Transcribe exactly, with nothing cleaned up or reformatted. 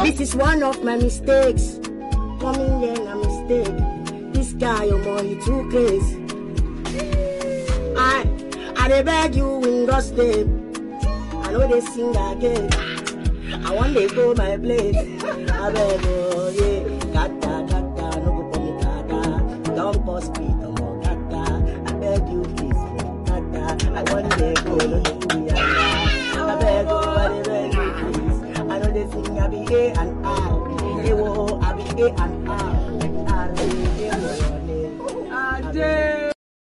This is one of my mistakes. Coming here a mistake. This guy, your money too crazy. I, I dey beg you in God's name. I know they sing again. I want to go my place. I beg oh yeah. Gata gata, no go for me gata. Don't post me no more gata. I beg you please, gata. I want to go, no do me I beg oh, I beg you please. I know they sing I be A and R. Hey, whoa, I be A and R.